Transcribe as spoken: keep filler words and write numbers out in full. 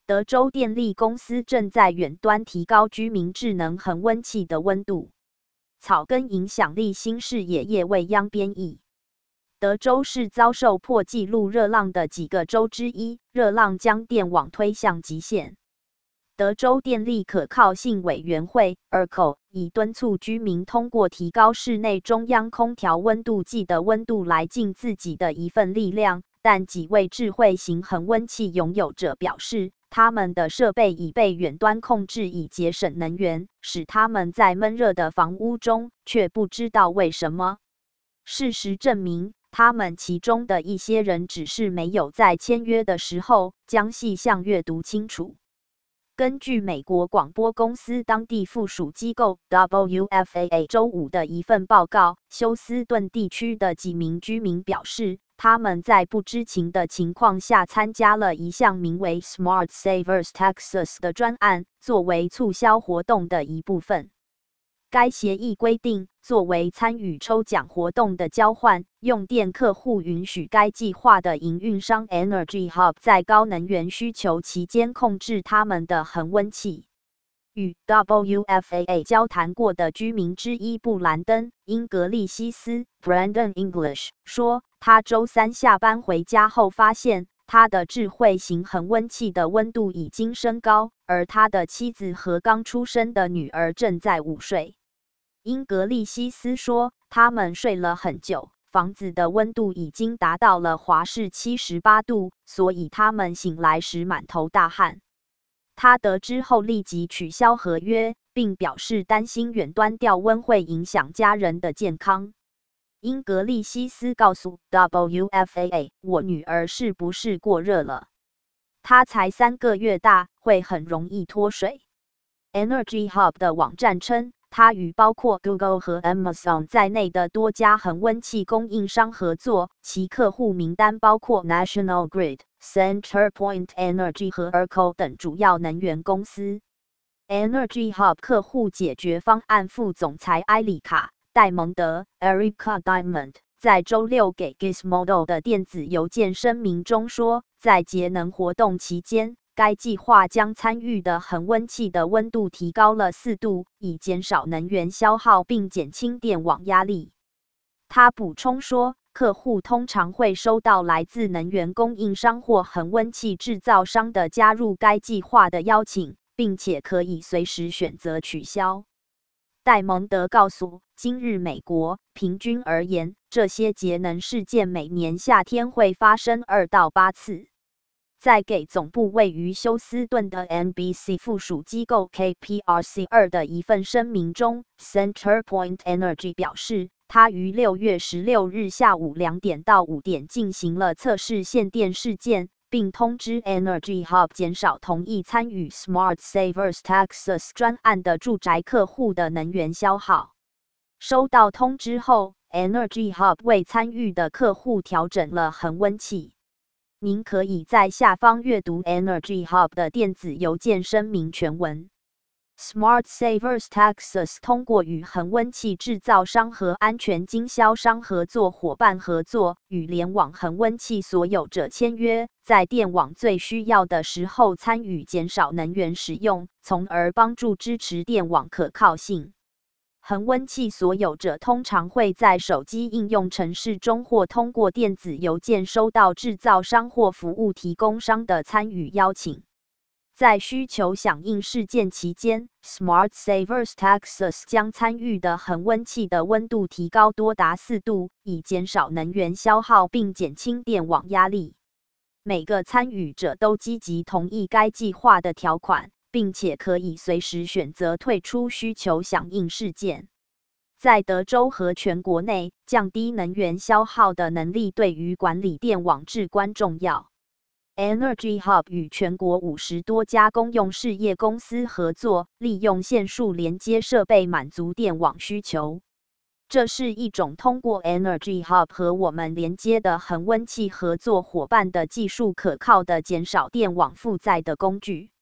德州电力公司正在远端提高居民智能恒温器的温度。草根影响力新视野叶未央编译。德州是遭受破纪录热浪的几个州之一，热浪将电网推向极限。德州电力可靠性委员会 （E R C O） 已敦促居民通过提高室内中央空调温度计的温度来尽自己的一份力量，但几位智慧型恒温器拥有者表示，他们的设备已被远端控制以节省能源，使他们在闷热的房屋中，却不知道为什么。事实证明，他们其中的一些人只是没有在签约的时候将细项阅读清楚。根据美国广播公司当地附属机构 W F A A 周五的一份报告，休斯顿地区的几名居民表示，他们在不知情的情况下参加了一项名为 Smart Savers Texas 的专案，作为促销活动的一部分。该协议规定，作为参与抽奖活动的交换，用电客户允许该计划的营运商 Energy Hub 在高能源需求期间控制他们的恒温器。与 W F A A 交谈过的居民之一布兰登·英格利西斯 （Brandon English） 说，他周三下班回家后发现，他的智慧型恒温器的温度已经升高，而他的妻子和刚出生的女儿正在午睡。英格利西斯说，他们睡了很久，房子的温度已经达到了华氏七十八度，所以他们醒来时满头大汗。他得知后立即取消合约，并表示担心远端调温会影响家人的健康。英格利西斯告诉 W F A A， 我女儿是不是过热了？她才三个月大，会很容易脱水。Energy Hub 的网站称，它与包括 Google 和 Amazon 在内的多家恒温器供应商合作，其客户名单包括 National Grid、CenterPoint Energy 和 E R C O 等主要能源公司。Energy Hub 客户解决方案副总裁埃里卡·戴蒙德 （Erica Diamond） 在周六给 Gizmodo 的电子邮件声明中说，在节能活动期间，该计划将参与的恒温器的温度提高了四度，以减少能源消耗并减轻电网压力。他补充说，客户通常会收到来自能源供应商或恒温器制造商的加入该计划的邀请，并且可以随时选择取消。戴蒙德告诉今日美国，平均而言，这些节能事件每年夏天会发生二到八次。在给总部位于休斯顿的 N B C 附属机构 K P R C 二 的一份声明中 ，CenterPoint Energy 表示，他于六月十六日下午两点到五点进行了测试限电事件，并通知 Energy Hub 减少同意参与 Smart Savers Texas 专案的住宅客户的能源消耗。收到通知后 ，Energy Hub 为参与的客户调整了恒温器。您可以在下方阅读 Energy Hub 的电子邮件声明全文。Smart Savers Texas 通过与恒温器制造商和安全经销商合作伙伴合作，与联网恒温器所有者签约，在电网最需要的时候参与减少能源使用，从而帮助支持电网可靠性。恒温器所有者通常会在手机应用程式中或通过电子邮件收到制造商或服务提供商的参与邀请。在需求响应事件期间 ，Smart Savers Texas 将参与的恒温器的温度提高多达四度，以减少能源消耗并减轻电网压力。每个参与者都积极同意该计划的条款，并且可以随时选择退出需求响应事件。在德州和全国内，降低能源消耗的能力对于管理电网至关重要。Energy Hub 与全国五十多家公用事业公司合作，利用线束连接设备满足电网需求。这是一种通过 Energy Hub 和我们连接的恒温器合作伙伴的技术可靠的减少电网负载的工具。